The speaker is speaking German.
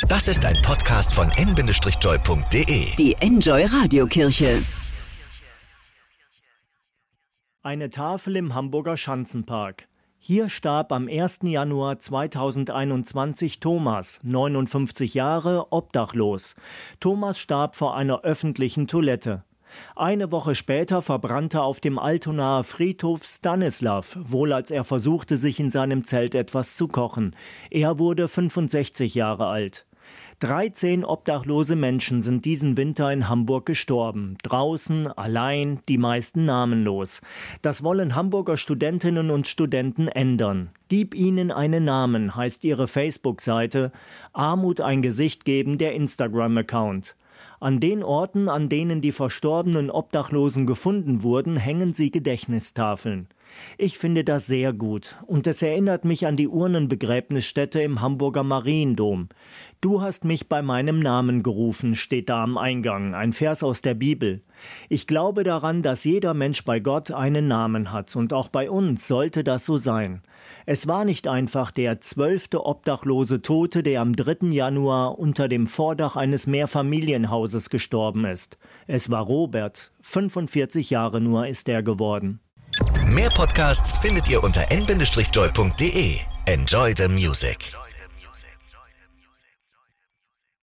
Das ist ein Podcast von n-joy.de. Die Enjoy Radiokirche. Eine Tafel im Hamburger Schanzenpark. Hier starb am 1. Januar 2021 Thomas, 59 Jahre, obdachlos. Thomas starb vor einer öffentlichen Toilette. Eine Woche später verbrannte auf dem Altonaer Friedhof Stanislav, wohl als er versuchte, sich in seinem Zelt etwas zu kochen. Er wurde 65 Jahre alt. 13 obdachlose Menschen sind diesen Winter in Hamburg gestorben. Draußen, allein, die meisten namenlos. Das wollen Hamburger Studentinnen und Studenten ändern. Gib ihnen einen Namen, heißt ihre Facebook-Seite. Armut ein Gesicht geben, der Instagram-Account. An den Orten, an denen die verstorbenen Obdachlosen gefunden wurden, hängen sie Gedächtnistafeln. Ich finde das sehr gut und es erinnert mich an die Urnenbegräbnisstätte im Hamburger Mariendom. Du hast mich bei meinem Namen gerufen, steht da am Eingang, ein Vers aus der Bibel. Ich glaube daran, dass jeder Mensch bei Gott einen Namen hat und auch bei uns sollte das so sein. Es war nicht einfach der 12. obdachlose Tote, der am 3. Januar unter dem Vordach eines Mehrfamilienhauses gestorben ist. Es war Robert, 45 Jahre nur ist er geworden. Mehr Podcasts findet ihr unter n-joy.de. Enjoy the music.